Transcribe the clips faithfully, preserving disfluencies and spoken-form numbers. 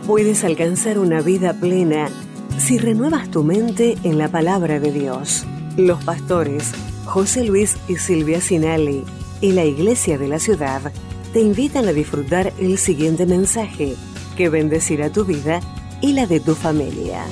Puedes alcanzar una vida plena si renuevas tu mente en la palabra de Dios. Los pastores José Luis y Silvia Sinali y la Iglesia de la Ciudad te invitan a disfrutar el siguiente mensaje que bendecirá tu vida y la de tu familia.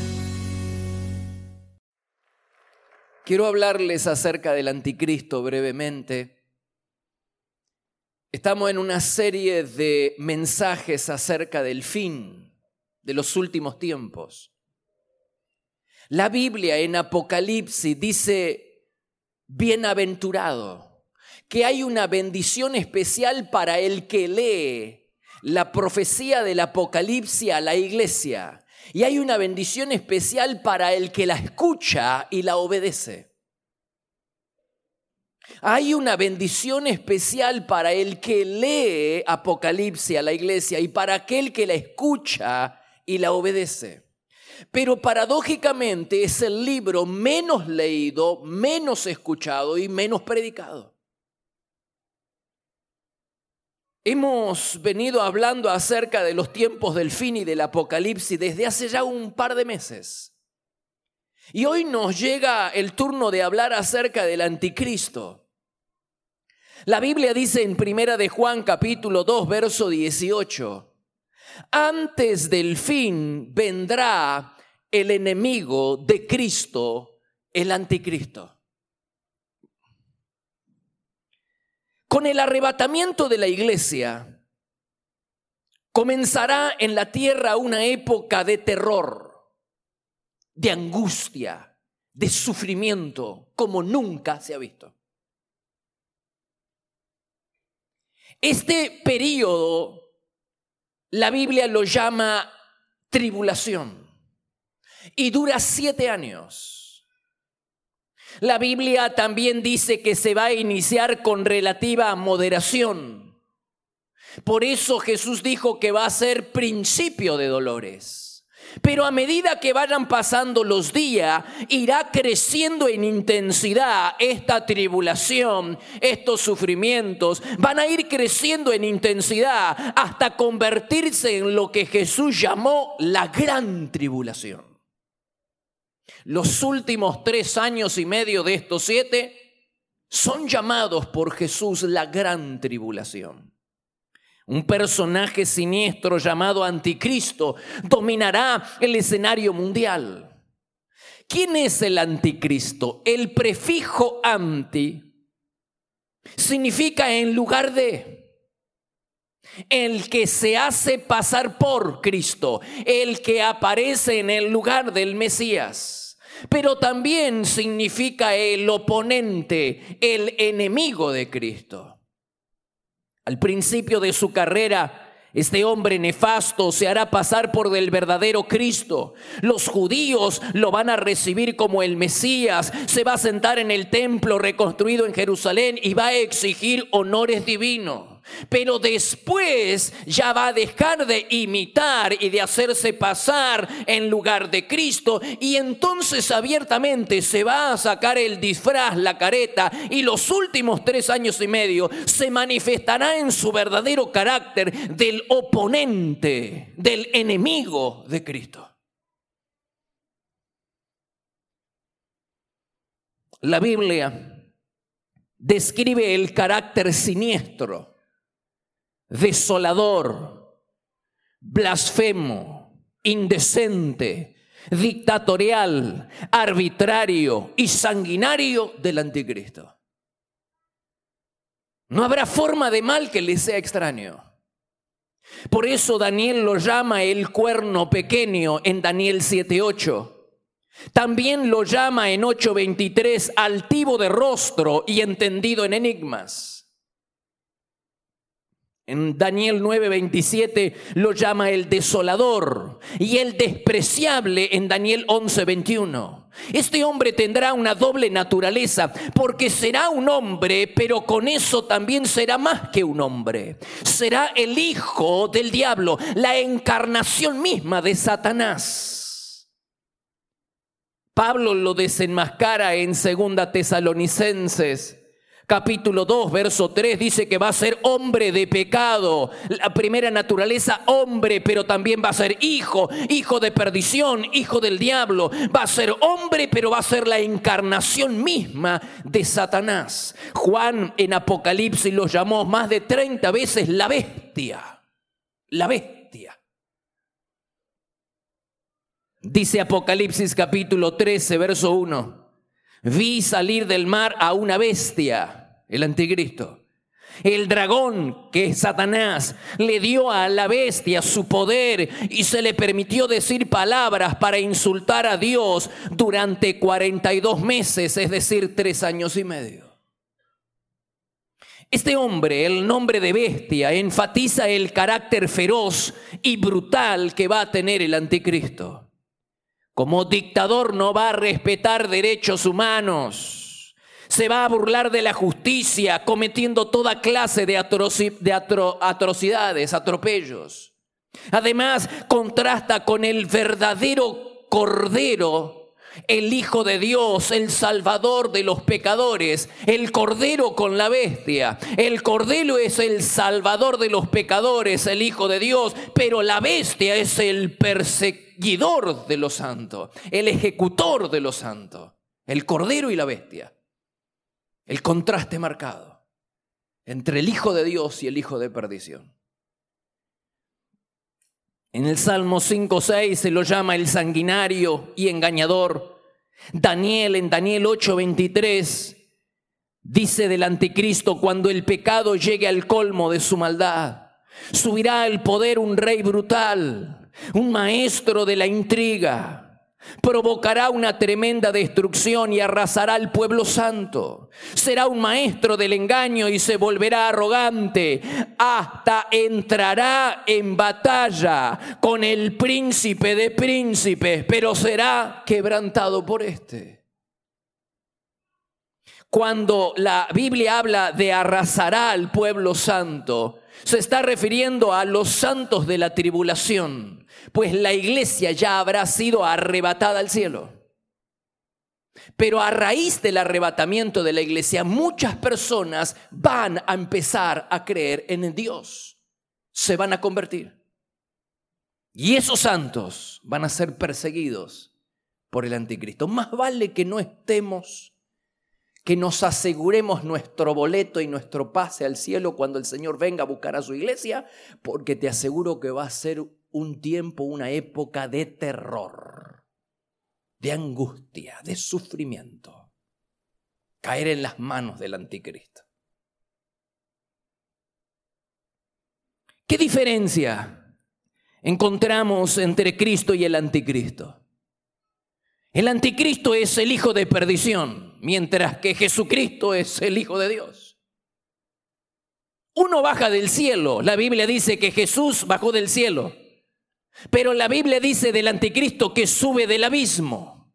Quiero hablarles acerca del anticristo brevemente. Estamos en una serie de mensajes acerca del fin de los últimos tiempos. La Biblia en Apocalipsis dice, bienaventurado, que hay una bendición especial para el que lee la profecía del Apocalipsis a la iglesia. Y hay una bendición especial para el que la escucha y la obedece. Hay una bendición especial para el que lee Apocalipsis a la iglesia y para aquel que la escucha y la obedece. Pero paradójicamente es el libro menos leído, menos escuchado y menos predicado. Hemos venido hablando acerca de los tiempos del fin y del Apocalipsis desde hace ya un par de meses. Y hoy nos llega el turno de hablar acerca del anticristo. La Biblia dice en Primera de Juan capítulo dos, verso dieciocho, antes del fin vendrá el enemigo de Cristo, el anticristo. Con el arrebatamiento de la iglesia, comenzará en la tierra una época de terror, de angustia, de sufrimiento, como nunca se ha visto. Este periodo, la Biblia lo llama tribulación y dura siete años. La Biblia también dice que se va a iniciar con relativa moderación. Por eso Jesús dijo que va a ser principio de dolores. Pero a medida que vayan pasando los días, irá creciendo en intensidad esta tribulación, estos sufrimientos. Van a ir creciendo en intensidad hasta convertirse en lo que Jesús llamó la gran tribulación. Los últimos tres años y medio de estos siete son llamados por Jesús la gran tribulación. Un personaje siniestro llamado Anticristo dominará el escenario mundial. ¿Quién es el Anticristo? El prefijo anti significa en lugar de, el que se hace pasar por Cristo, el que aparece en el lugar del Mesías. Pero también significa el oponente, el enemigo de Cristo. Al principio de su carrera, este hombre nefasto se hará pasar por el verdadero Cristo. Los judíos lo van a recibir como el Mesías. Se va a sentar en el templo reconstruido en Jerusalén y va a exigir honores divinos. Pero después ya va a dejar de imitar y de hacerse pasar en lugar de Cristo. Y entonces abiertamente se va a sacar el disfraz, la careta. Y los últimos tres años y medio se manifestará en su verdadero carácter del oponente, del enemigo de Cristo. La Biblia describe el carácter siniestro, desolador, blasfemo, indecente, dictatorial, arbitrario y sanguinario del anticristo. No habrá forma de mal que le sea extraño. Por eso Daniel lo llama el cuerno pequeño en Daniel siete ocho. También lo llama en ocho veintitrés altivo de rostro y entendido en enigmas. En Daniel nueve veintisiete lo llama el desolador y el despreciable en Daniel once veintiuno. Este hombre tendrá una doble naturaleza porque será un hombre, pero con eso también será más que un hombre. Será el hijo del diablo, la encarnación misma de Satanás. Pablo lo desenmascara en Segunda Tesalonicenses capítulo dos, verso tres, dice que va a ser hombre de pecado. La primera naturaleza, hombre, pero también va a ser hijo, hijo de perdición, hijo del diablo. Va a ser hombre, pero va a ser la encarnación misma de Satanás. Juan en Apocalipsis lo llamó más de treinta veces la bestia. La bestia. Dice Apocalipsis capítulo trece, verso uno. Vi salir del mar a una bestia, el anticristo. El dragón, que es Satanás, le dio a la bestia su poder y se le permitió decir palabras para insultar a Dios durante cuarenta y dos meses, es decir, tres años y medio. Este hombre, el nombre de bestia, enfatiza el carácter feroz y brutal que va a tener el anticristo. Como dictador no va a respetar derechos humanos. Se va a burlar de la justicia, cometiendo toda clase de, atroci- de atro- atrocidades, atropellos. Además, contrasta con el verdadero Cordero, el Hijo de Dios, el Salvador de los pecadores. El Cordero con la bestia. El Cordero es el Salvador de los pecadores, el Hijo de Dios, pero la bestia es el perseguidor de los santos, el ejecutor de los santos. El Cordero y la bestia. El contraste marcado entre el Hijo de Dios y el Hijo de perdición. En el Salmo cinco seis se lo llama el sanguinario y engañador. Daniel, en Daniel ocho veintitrés, dice del anticristo: cuando el pecado llegue al colmo de su maldad, subirá al poder un rey brutal, un maestro de la intriga. Provocará una tremenda destrucción y arrasará al pueblo santo. Será un maestro del engaño y se volverá arrogante. Hasta entrará en batalla con el príncipe de príncipes, pero será quebrantado por éste. Cuando la Biblia habla de arrasará al pueblo santo, se está refiriendo a los santos de la tribulación, pues la iglesia ya habrá sido arrebatada al cielo. Pero a raíz del arrebatamiento de la iglesia, muchas personas van a empezar a creer en Dios. Se van a convertir. Y esos santos van a ser perseguidos por el anticristo. Más vale que no estemos, que nos aseguremos nuestro boleto y nuestro pase al cielo cuando el Señor venga a buscar a su iglesia, porque te aseguro que va a ser un tiempo, una época de terror, de angustia, de sufrimiento. Caer en las manos del anticristo. ¿Qué diferencia encontramos entre Cristo y el anticristo? El anticristo es el hijo de perdición, mientras que Jesucristo es el Hijo de Dios. Uno baja del cielo. La Biblia dice que Jesús bajó del cielo. Pero la Biblia dice del anticristo que sube del abismo.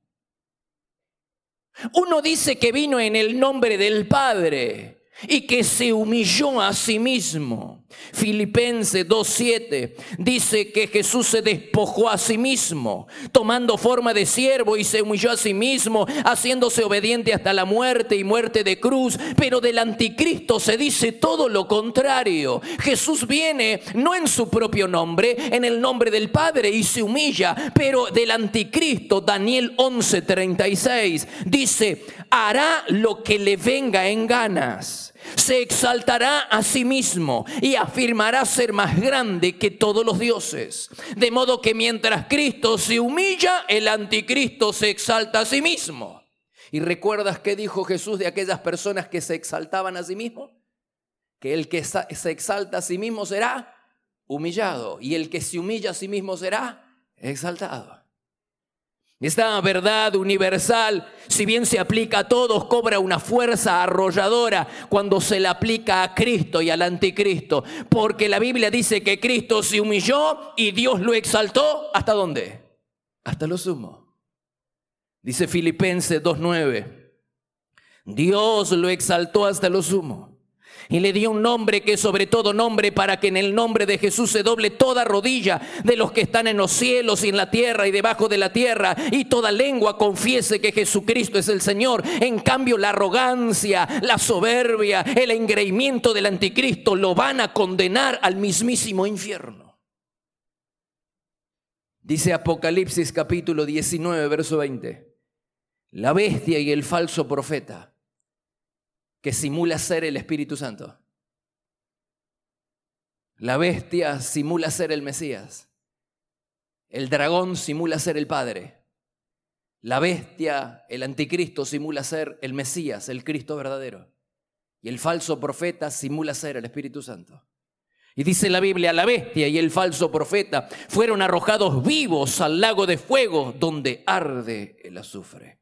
Uno dice que vino en el nombre del Padre y que se humilló a sí mismo. Filipenses dos siete dice que Jesús se despojó a sí mismo, tomando forma de siervo, y se humilló a sí mismo, haciéndose obediente hasta la muerte y muerte de cruz. Pero del anticristo se dice todo lo contrario. Jesús viene no en su propio nombre, en el nombre del Padre, y se humilla. Pero del anticristo, Daniel once treinta y seis dice: hará lo que le venga en ganas. Se exaltará a sí mismo y afirmará ser más grande que todos los dioses. De modo que mientras Cristo se humilla, el anticristo se exalta a sí mismo. ¿Y recuerdas qué dijo Jesús de aquellas personas que se exaltaban a sí mismos? Que el que se exalta a sí mismo será humillado, y el que se humilla a sí mismo será exaltado. Esta verdad universal, si bien se aplica a todos, cobra una fuerza arrolladora cuando se la aplica a Cristo y al anticristo. Porque la Biblia dice que Cristo se humilló y Dios lo exaltó. ¿Hasta dónde? Hasta lo sumo. Dice Filipenses dos nueve. Dios lo exaltó hasta lo sumo Y le dio un nombre que es sobre todo nombre, para que en el nombre de Jesús se doble toda rodilla de los que están en los cielos y en la tierra y debajo de la tierra, y toda lengua confiese que Jesucristo es el Señor. En cambio, la arrogancia, la soberbia, el engreimiento del anticristo lo van a condenar al mismísimo infierno. Dice Apocalipsis capítulo diecinueve, verso veinte. La bestia y el falso profeta, que simula ser el Espíritu Santo. La bestia simula ser el Mesías. El dragón simula ser el Padre. La bestia, el anticristo, simula ser el Mesías, el Cristo verdadero. Y el falso profeta simula ser el Espíritu Santo. Y dice la Biblia, la bestia y el falso profeta fueron arrojados vivos al lago de fuego donde arde el azufre.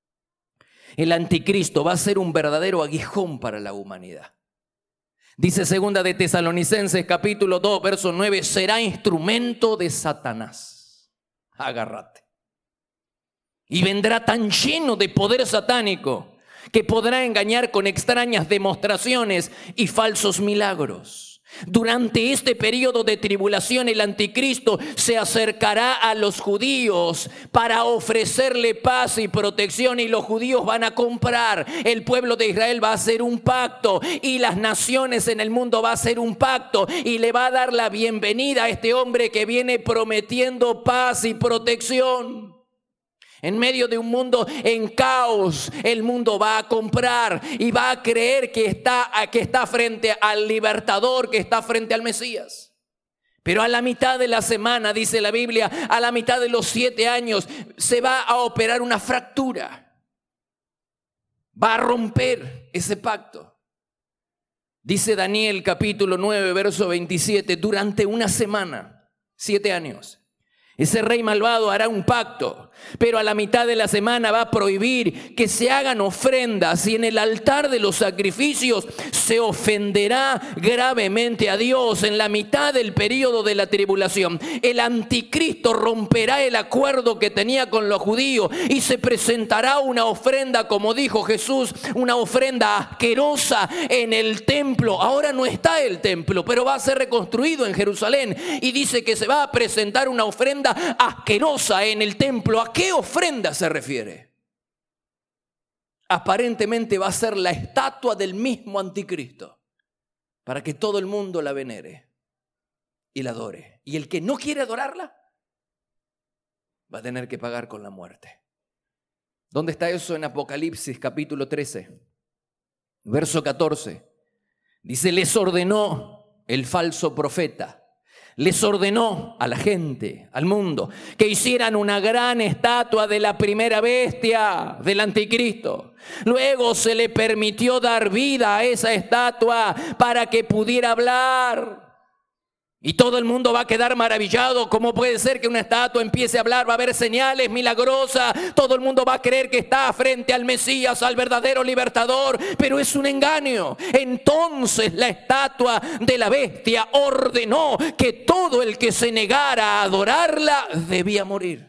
El anticristo va a ser un verdadero aguijón para la humanidad. Dice segunda de Tesalonicenses capítulo dos, verso nueve, será instrumento de Satanás. Agárrate. Y vendrá tan lleno de poder satánico que podrá engañar con extrañas demostraciones y falsos milagros. Durante este periodo de tribulación, el anticristo se acercará a los judíos para ofrecerle paz y protección, y los judíos van a comprar. El pueblo de Israel va a hacer un pacto, y las naciones en el mundo va a hacer un pacto, y le va a dar la bienvenida a este hombre que viene prometiendo paz y protección. En medio de un mundo en caos, el mundo va a comprar y va a creer que está, que está frente al libertador, que está frente al Mesías. Pero a la mitad de la semana, dice la Biblia, a la mitad de los siete años, se va a operar una fractura. Va a romper ese pacto. Dice Daniel capítulo nueve, verso veintisiete, durante una semana, siete años. Ese rey malvado hará un pacto, pero a la mitad de la semana va a prohibir que se hagan ofrendas, y en el altar de los sacrificios se ofenderá gravemente a Dios. En la mitad del periodo de la tribulación, el anticristo romperá el acuerdo que tenía con los judíos y se presentará una ofrenda, como dijo Jesús, una ofrenda asquerosa en el templo. Ahora no está el templo, pero va a ser reconstruido en Jerusalén, y dice que se va a presentar una ofrenda asquerosa en el templo. ¿A qué ofrenda se refiere? Aparentemente va a ser la estatua del mismo anticristo, para que todo el mundo la venere y la adore. Y el que no quiere adorarla va a tener que pagar con la muerte. ¿Dónde está eso? En Apocalipsis capítulo trece, verso catorce. Dice, les ordenó el falso profeta, les ordenó a la gente, al mundo, que hicieran una gran estatua de la primera bestia, del anticristo. Luego se le permitió dar vida a esa estatua para que pudiera hablar. Y todo el mundo va a quedar maravillado. ¿Cómo puede ser que una estatua empiece a hablar? Va a haber señales milagrosas. Todo el mundo va a creer que está frente al Mesías, al verdadero libertador. Pero es un engaño. Entonces la estatua de la bestia ordenó que todo el que se negara a adorarla debía morir.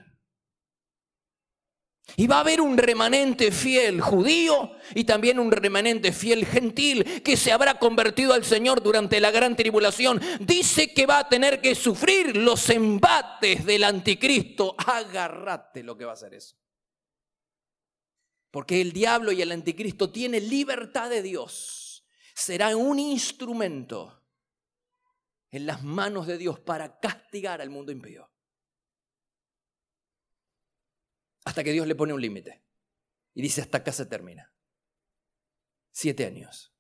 Y va a haber un remanente fiel judío y también un remanente fiel gentil que se habrá convertido al Señor durante la gran tribulación. Dice que va a tener que sufrir los embates del anticristo. Agárrate lo que va a hacer eso. Porque el diablo y el anticristo tienen libertad de Dios. Será un instrumento en las manos de Dios para castigar al mundo impío. Hasta que Dios le pone un límite y dice, hasta acá se termina. Siete años.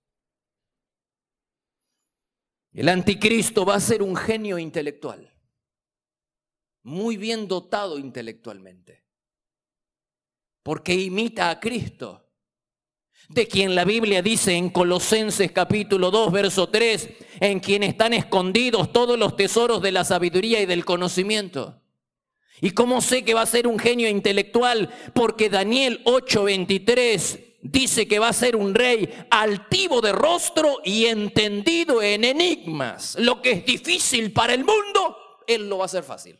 El anticristo va a ser un genio intelectual, muy bien dotado intelectualmente, porque imita a Cristo, de quien la Biblia dice en Colosenses capítulo dos, verso tres, en quien están escondidos todos los tesoros de la sabiduría y del conocimiento. ¿Y cómo sé que va a ser un genio intelectual? Porque Daniel ocho veintitrés dice que va a ser un rey altivo de rostro y entendido en enigmas. Lo que es difícil para el mundo, él lo va a hacer fácil.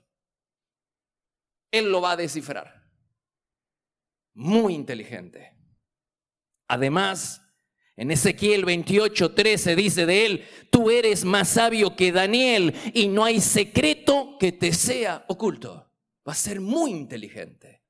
Él lo va a descifrar. Muy inteligente. Además, En Ezequiel veintiocho, trece dice de él: tú eres más sabio que Daniel y no hay secreto que te sea oculto. Va a ser muy inteligente.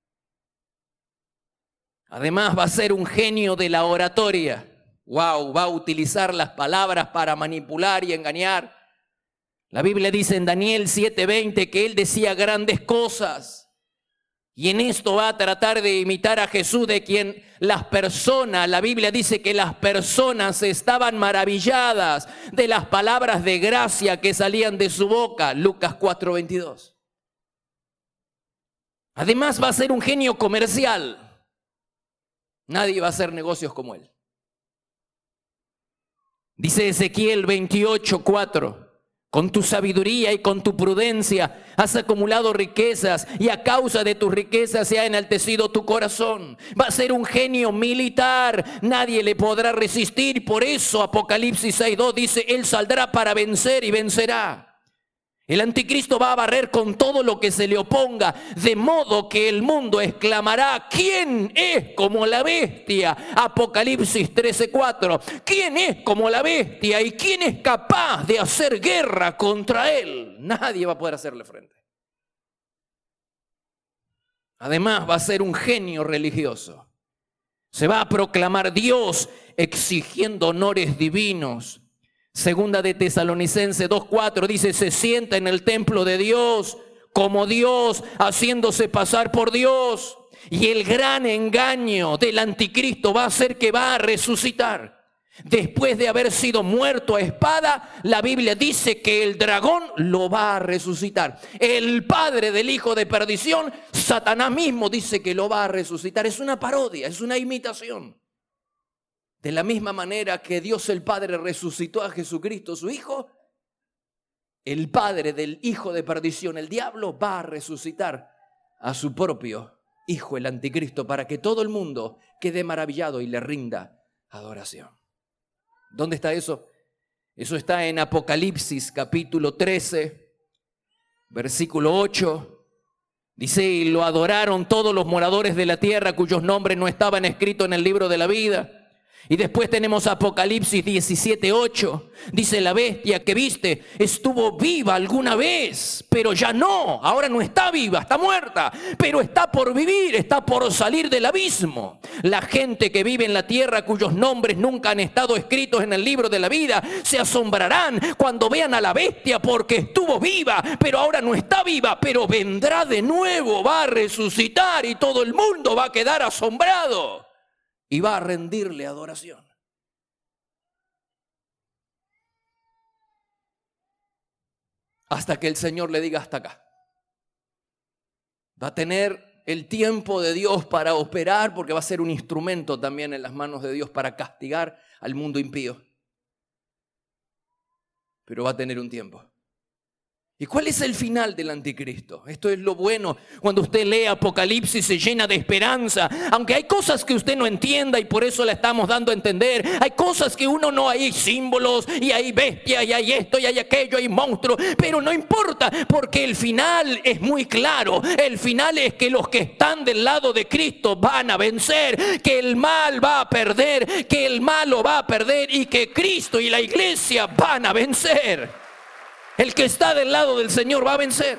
Además va a ser un genio de la oratoria. Wow, va a utilizar las palabras para manipular y engañar. La Biblia dice en Daniel siete veinte que él decía grandes cosas. Y en esto va a tratar de imitar a Jesús, de quien las personas, la Biblia dice que las personas estaban maravilladas de las palabras de gracia que salían de su boca. Lucas cuatro veintidós. Además va a ser un genio comercial. Nadie va a hacer negocios como él. Dice Ezequiel veintiocho cuatro. Con tu sabiduría y con tu prudencia has acumulado riquezas y a causa de tus riquezas se ha enaltecido tu corazón. Va a ser un genio militar, nadie le podrá resistir. Por eso Apocalipsis seis dos dice: él saldrá para vencer y vencerá. El anticristo va a barrer con todo lo que se le oponga, de modo que el mundo exclamará: ¿quién es como la bestia? Apocalipsis trece cuatro. ¿Quién es como la bestia y quién es capaz de hacer guerra contra él? Nadie va a poder hacerle frente. Además va a ser un genio religioso. Se va a proclamar Dios exigiendo honores divinos. Segunda de Tesalonicenses dos cuatro dice: se sienta en el templo de Dios como Dios, haciéndose pasar por Dios. Y el gran engaño del anticristo va a ser que va a resucitar. Después de haber sido muerto a espada, la Biblia dice que el dragón lo va a resucitar. El padre del hijo de perdición, Satanás mismo, dice que lo va a resucitar. Es una parodia, es una imitación. De la misma manera que Dios el Padre resucitó a Jesucristo, su Hijo, el padre del hijo de perdición, el diablo, va a resucitar a su propio hijo, el anticristo, para que todo el mundo quede maravillado y le rinda adoración. ¿Dónde está eso? Eso está en Apocalipsis capítulo trece, versículo ocho. Dice: y lo adoraron todos los moradores de la tierra cuyos nombres no estaban escritos en el libro de la vida. Y después tenemos Apocalipsis diecisiete ocho. Dice: la bestia que viste estuvo viva alguna vez, pero ya no, ahora no está viva, está muerta, pero está por vivir, está por salir del abismo. La gente que vive en la tierra cuyos nombres nunca han estado escritos en el libro de la vida se asombrarán cuando vean a la bestia, porque estuvo viva, pero ahora no está viva, pero vendrá de nuevo, va a resucitar y todo el mundo va a quedar asombrado. Y va a rendirle adoración. Hasta que el Señor le diga: hasta acá. Va a tener el tiempo de Dios para operar, porque va a ser un instrumento también en las manos de Dios para castigar al mundo impío. Pero va a tener un tiempo. ¿Y cuál es el final del anticristo? Esto es lo bueno. Cuando usted lee Apocalipsis se llena de esperanza. Aunque hay cosas que usted no entienda y por eso la estamos dando a entender. Hay cosas que uno no, hay símbolos y hay bestias y hay esto y hay aquello, hay monstruos. Pero no importa, porque el final es muy claro. El final es que los que están del lado de Cristo van a vencer. Que el mal va a perder, que el malo va a perder y que Cristo y la iglesia van a vencer. El que está del lado del Señor va a vencer.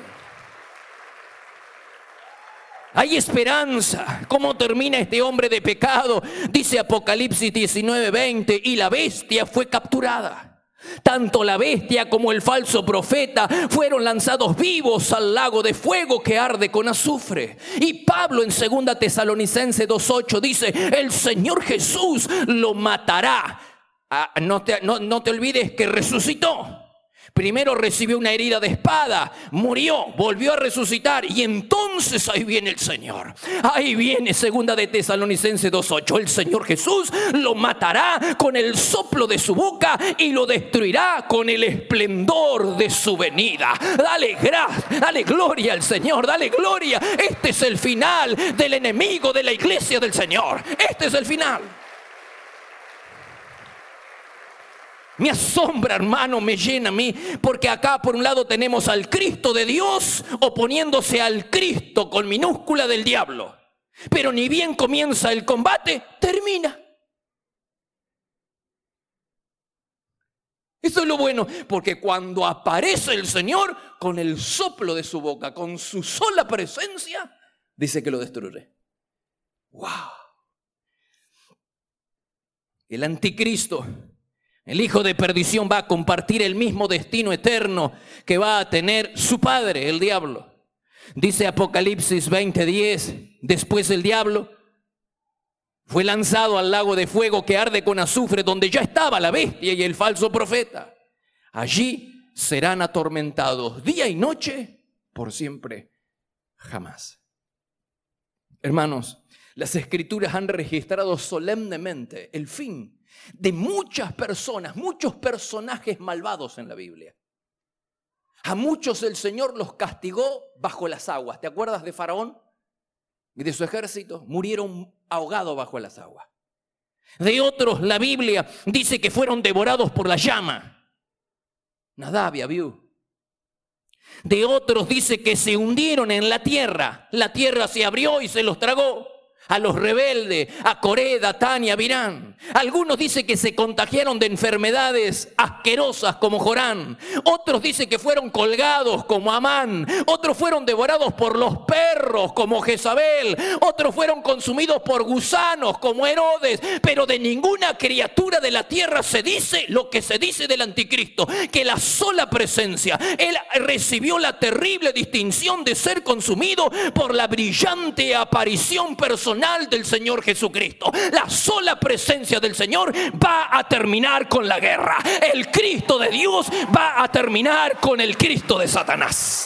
Hay esperanza. ¿Cómo termina este hombre de pecado? Dice Apocalipsis diecinueve veinte: y la bestia fue capturada. Tanto la bestia como el falso profeta fueron lanzados vivos al lago de fuego que arde con azufre. Y Pablo en segunda Tesalonicenses dos ocho dice: el Señor Jesús lo matará. Ah, no te, no, no te olvides que resucitó. Primero recibió una herida de espada, murió, volvió a resucitar y entonces ahí viene el Señor. Ahí viene segunda de Tesalonicenses dos ocho. El Señor Jesús lo matará con el soplo de su boca y lo destruirá con el esplendor de su venida. Dale gracias, dale gloria al Señor, dale gloria. Este es el final del enemigo de la iglesia del Señor. Este es el final. Me asombra, hermano, me llena a mí, porque acá por un lado tenemos al Cristo de Dios oponiéndose al Cristo con minúscula del diablo. Pero ni bien comienza el combate, termina. Eso es lo bueno, porque cuando aparece el Señor, con el soplo de su boca, con su sola presencia, dice que lo destruye. ¡Wow! El anticristo, el hijo de perdición, va a compartir el mismo destino eterno que va a tener su padre, el diablo. Dice Apocalipsis veinte diez, después el diablo fue lanzado al lago de fuego que arde con azufre, donde ya estaba la bestia y el falso profeta. Allí serán atormentados día y noche por siempre, jamás. Hermanos, las Escrituras han registrado solemnemente el fin de muchas personas, muchos personajes malvados en la Biblia. A muchos el Señor los castigó bajo las aguas. ¿Te acuerdas de Faraón y de su ejército? Murieron ahogados bajo las aguas. De otros, la Biblia dice que fueron devorados por la llama. Nadab y Abiú. De otros dice que se hundieron en la tierra. La tierra se abrió y se los tragó. A los rebeldes, a Coré, Datán y Abirán. Algunos dicen que se contagiaron de enfermedades asquerosas como Jorán. Otros dicen que fueron colgados como Amán. Otros fueron devorados por los perros como Jezabel. Otros fueron consumidos por gusanos como Herodes. Pero de ninguna criatura de la tierra se dice lo que se dice del anticristo, que la sola presencia, él recibió la terrible distinción de ser consumido por la brillante aparición personal del Señor Jesucristo. La sola presencia del Señor va a terminar con la guerra. El Cristo de Dios va a terminar con el Cristo de Satanás.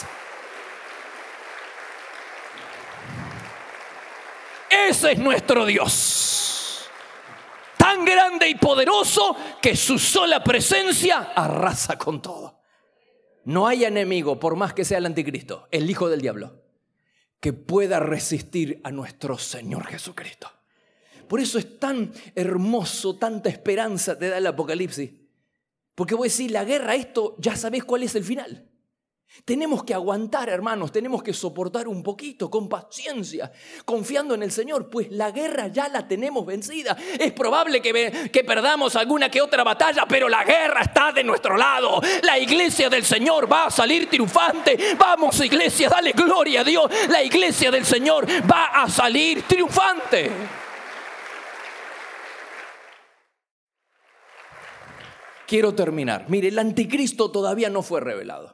Ese es nuestro Dios, tan grande y poderoso que su sola presencia arrasa con todo. No hay enemigo, por más que sea el anticristo, el hijo del diablo, que pueda resistir a nuestro Señor Jesucristo. Por eso es tan hermoso, tanta esperanza te da el Apocalipsis. Porque vos decís, la guerra, esto ya sabés cuál es el final. Tenemos que aguantar, hermanos, tenemos que soportar un poquito, con paciencia, confiando en el Señor, pues la guerra ya la tenemos vencida. Es probable que, que perdamos alguna que otra batalla, pero la guerra está de nuestro lado. La iglesia del Señor va a salir triunfante. Vamos, iglesia, dale gloria a Dios. La iglesia del Señor va a salir triunfante. Quiero terminar. Mire, el anticristo todavía no fue revelado.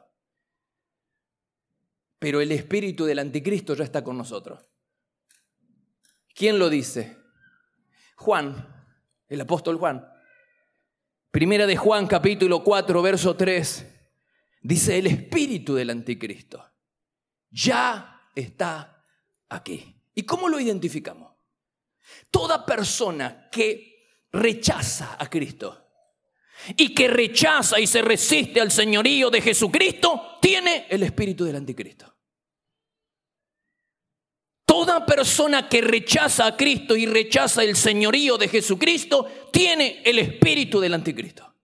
Pero el espíritu del anticristo ya está con nosotros. ¿Quién lo dice? Juan, el apóstol Juan. Primera de Juan, capítulo cuatro, verso tres. Dice, el espíritu del anticristo ya está aquí. ¿Y cómo lo identificamos? Toda persona que rechaza a Cristo y que rechaza y se resiste al señorío de Jesucristo, tiene el espíritu del anticristo. Toda persona que rechaza a Cristo y rechaza el señorío de Jesucristo, tiene el espíritu del anticristo.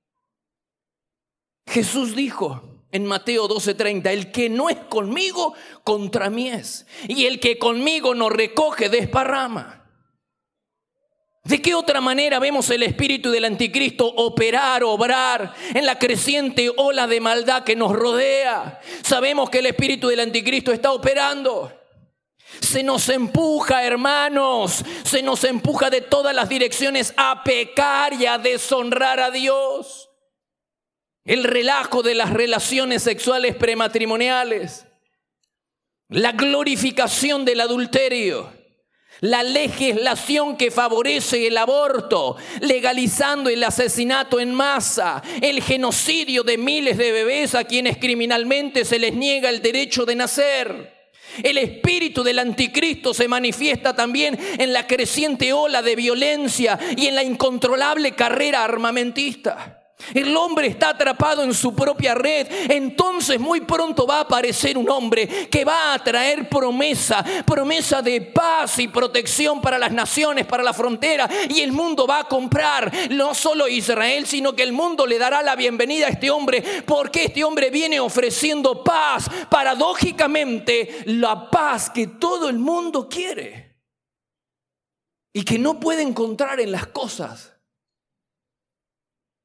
Jesús dijo en Mateo doce treinta, el que no es conmigo, contra mí es. Y el que conmigo no recoge, desparrama. ¿De qué otra manera vemos el espíritu del anticristo operar, obrar en la creciente ola de maldad que nos rodea? Sabemos que el espíritu del anticristo está operando. Se nos empuja, hermanos, se nos empuja de todas las direcciones a pecar y a deshonrar a Dios. El relajo de las relaciones sexuales prematrimoniales, la glorificación del adulterio, la legislación que favorece el aborto, legalizando el asesinato en masa, el genocidio de miles de bebés a quienes criminalmente se les niega el derecho de nacer. El espíritu del anticristo se manifiesta también en la creciente ola de violencia y en la incontrolable carrera armamentista. El hombre está atrapado en su propia red. Entonces muy pronto va a aparecer un hombre que va a traer promesa, promesa de paz y protección para las naciones, para la frontera. Y el mundo va a comprar, no solo Israel, sino que el mundo le dará la bienvenida a este hombre, porque este hombre viene ofreciendo paz, paradójicamente la paz que todo el mundo quiere y que no puede encontrar en las cosas.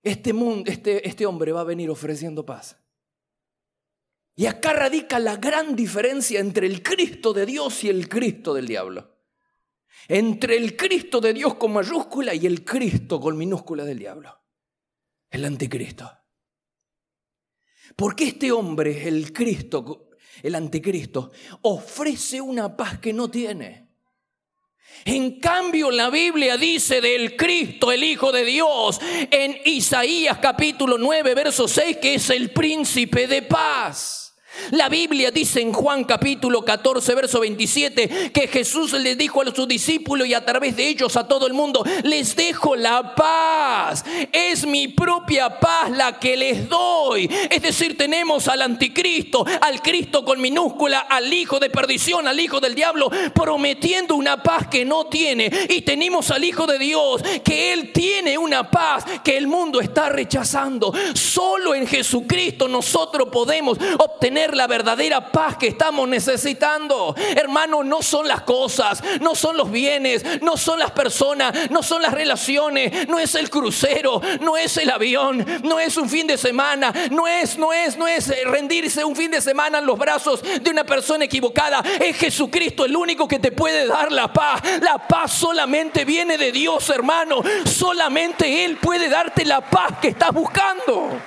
este, mundo, este, este hombre va a venir ofreciendo paz. Y acá radica la gran diferencia entre el Cristo de Dios y el Cristo del diablo. Entre el Cristo de Dios con mayúscula y el Cristo con minúscula del diablo. El anticristo. Porque este hombre, el Cristo, el anticristo, ofrece una paz que no tiene. En cambio, la Biblia dice del Cristo, el Hijo de Dios, en Isaías capítulo nueve, verso seis, que es el príncipe de paz. La Biblia dice en Juan capítulo catorce, verso veintisiete, que Jesús les dijo a sus discípulos y a través de ellos a todo el mundo: les dejo la paz, es mi propia paz la que les doy. Es decir, tenemos al anticristo, al Cristo con minúscula, al hijo de perdición, al hijo del diablo, prometiendo una paz que no tiene. Y tenemos al Hijo de Dios, que Él tiene una paz que el mundo está rechazando. Solo en Jesucristo nosotros podemos obtener la verdadera paz que estamos necesitando. Hermano, no son las cosas, no son los bienes, no son las personas, no son las relaciones, no es el crucero, no es el avión, no es un fin de semana, no es, no es, no es rendirse un fin de semana en los brazos de una persona equivocada. Es Jesucristo el único que te puede dar la paz. La paz solamente viene de Dios, hermano. Solamente Él puede darte la paz que estás buscando.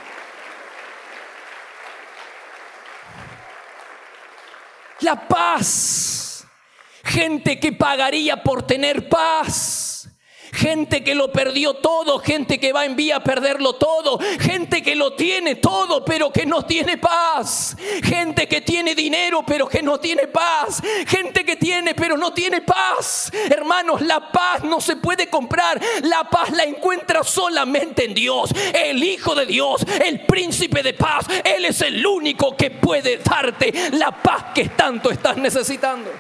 La paz. Gente que pagaría por tener paz. Gente que lo perdió todo. Gente que va en vía a perderlo todo. Gente que lo tiene todo pero que no tiene paz. Gente que tiene dinero pero que no tiene paz. Gente que tiene pero no tiene paz. Hermanos, la paz no se puede comprar. La paz la encuentras solamente en Dios, el Hijo de Dios, el príncipe de paz. Él es el único que puede darte la paz que tanto estás necesitando.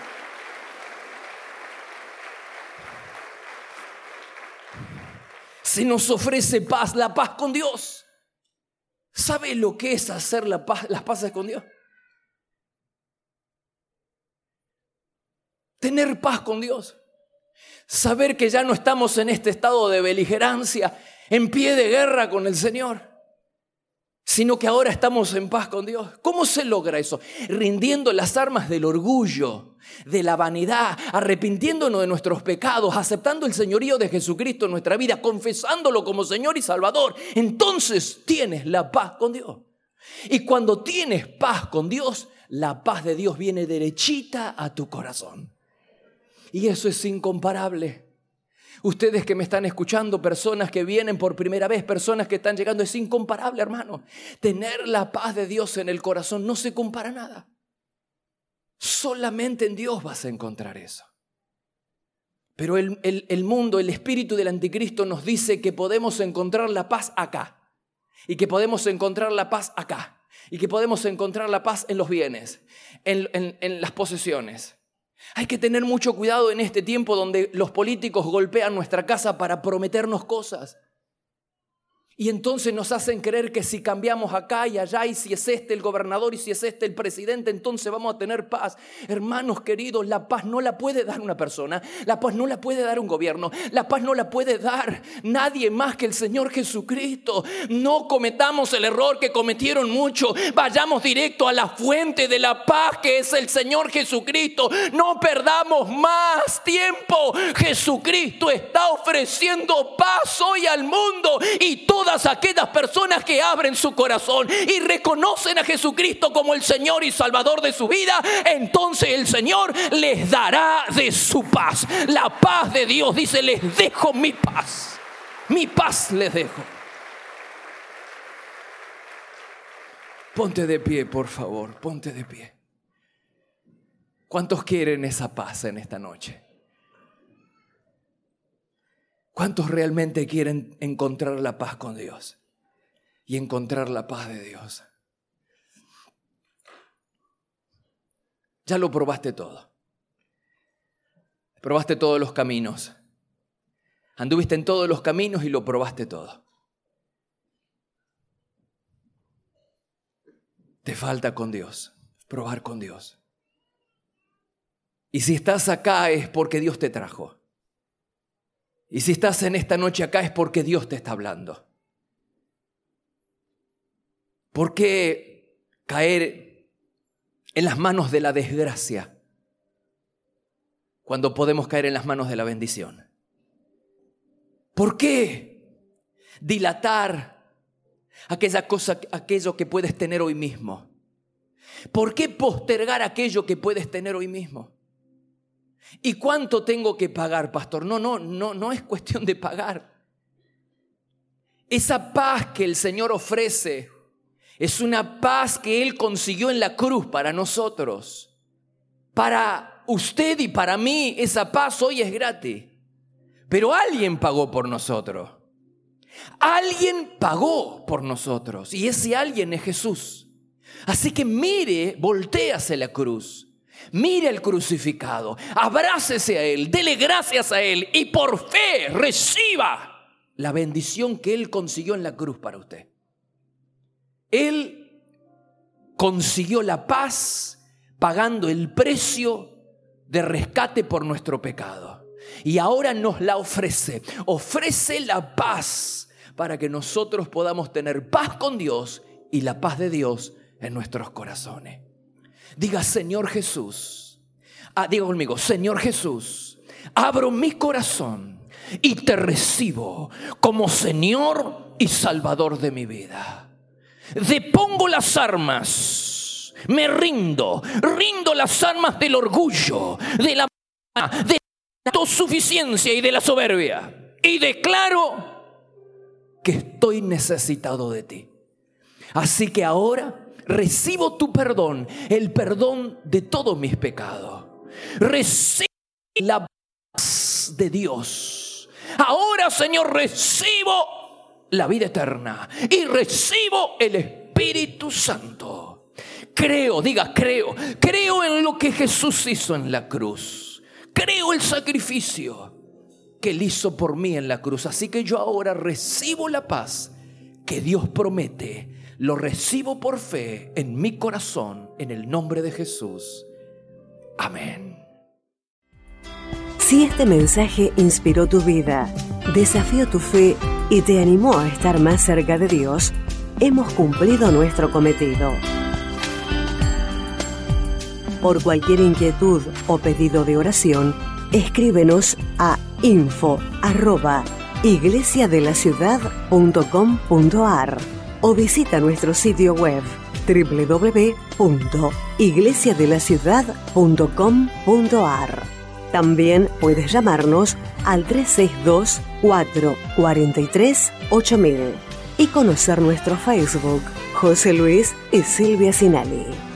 Se nos ofrece paz, la paz con Dios. ¿Sabe lo que es hacer la paz, las paces con Dios? Tener paz con Dios. Saber que ya no estamos en este estado de beligerancia, en pie de guerra con el Señor, sino que ahora estamos en paz con Dios. ¿Cómo se logra eso? Rindiendo las armas del orgullo, de la vanidad, arrepintiéndonos de nuestros pecados, aceptando el señorío de Jesucristo en nuestra vida, confesándolo como Señor y Salvador. Entonces tienes la paz con Dios. Y cuando tienes paz con Dios, la paz de Dios viene derechita a tu corazón. Y eso es incomparable. Ustedes que me están escuchando, personas que vienen por primera vez, personas que están llegando, es incomparable, hermano. Tener la paz de Dios en el corazón no se compara a nada. Solamente en Dios vas a encontrar eso. Pero el, el, el mundo, el espíritu del anticristo nos dice que podemos encontrar la paz acá. Y que podemos encontrar la paz acá. Y que podemos encontrar la paz en los bienes, en, en, en las posesiones. Hay que tener mucho cuidado en este tiempo donde los políticos golpean nuestra casa para prometernos cosas. Y entonces nos hacen creer que si cambiamos acá y allá, y si es este el gobernador y si es este el presidente, entonces vamos a tener paz. Hermanos queridos, la paz no la puede dar una persona, la paz no la puede dar un gobierno, la paz no la puede dar nadie más que el Señor Jesucristo. No cometamos el error que cometieron muchos. Vayamos directo a la fuente de la paz, que es el Señor Jesucristo. No perdamos más tiempo. Jesucristo está ofreciendo paz hoy al mundo, y todas aquellas personas que abren su corazón y reconocen a Jesucristo como el Señor y Salvador de su vida, entonces el Señor les dará de su paz. La paz de Dios dice: les dejo mi paz, mi paz les dejo. Ponte de pie, por favor, ponte de pie. ¿Cuántos quieren esa paz en esta noche? ¿Cuántos realmente quieren encontrar la paz con Dios y encontrar la paz de Dios? Ya lo probaste todo. Probaste todos los caminos. Anduviste en todos los caminos y lo probaste todo. Te falta con Dios, probar con Dios. Y si estás acá es porque Dios te trajo. Y si estás en esta noche acá es porque Dios te está hablando. ¿Por qué caer en las manos de la desgracia cuando podemos caer en las manos de la bendición? ¿Por qué dilatar aquella cosa, aquello que puedes tener hoy mismo? ¿Por qué postergar aquello que puedes tener hoy mismo? ¿Y cuánto tengo que pagar, pastor? No, no, no, no es cuestión de pagar. Esa paz que el Señor ofrece es una paz que Él consiguió en la cruz para nosotros. Para usted y para mí esa paz hoy es gratis. Pero alguien pagó por nosotros. Alguien pagó por nosotros. Y ese alguien es Jesús. Así que mire, voltee hacia la cruz. Mire al crucificado. Abrácese a Él. Dele gracias a Él. Y por fe reciba la bendición que Él consiguió en la cruz para usted. Él consiguió la paz pagando el precio de rescate por nuestro pecado. Y ahora nos la ofrece. Ofrece la paz para que nosotros podamos tener paz con Dios y la paz de Dios en nuestros corazones. Diga, Señor Jesús. Ah, diga conmigo, Señor Jesús, abro mi corazón y te recibo como Señor y Salvador de mi vida. Depongo las armas, me rindo, rindo las armas del orgullo, de la de la autosuficiencia y de la soberbia, y declaro que estoy necesitado de ti. Así que ahora recibo tu perdón, el perdón de todos mis pecados. Recibo la paz de Dios. Ahora, Señor, recibo la vida eterna y recibo el Espíritu Santo. Creo, diga creo, creo en lo que Jesús hizo en la cruz. Creo el sacrificio que Él hizo por mí en la cruz. Así que yo ahora recibo la paz que Dios promete. Lo recibo por fe en mi corazón, en el nombre de Jesús. Amén. Si este mensaje inspiró tu vida, desafió tu fe y te animó a estar más cerca de Dios, hemos cumplido nuestro cometido. Por cualquier inquietud o pedido de oración, escríbenos a info arroba iglesiadelaciudad punto com punto ar o visita nuestro sitio web doble u doble u doble u punto iglesiadelaciudad punto com punto ar. También puedes llamarnos al tres seis dos, cuatro cuatro tres, ocho mil y conocer nuestro Facebook, José Luis y Silvia Sinali.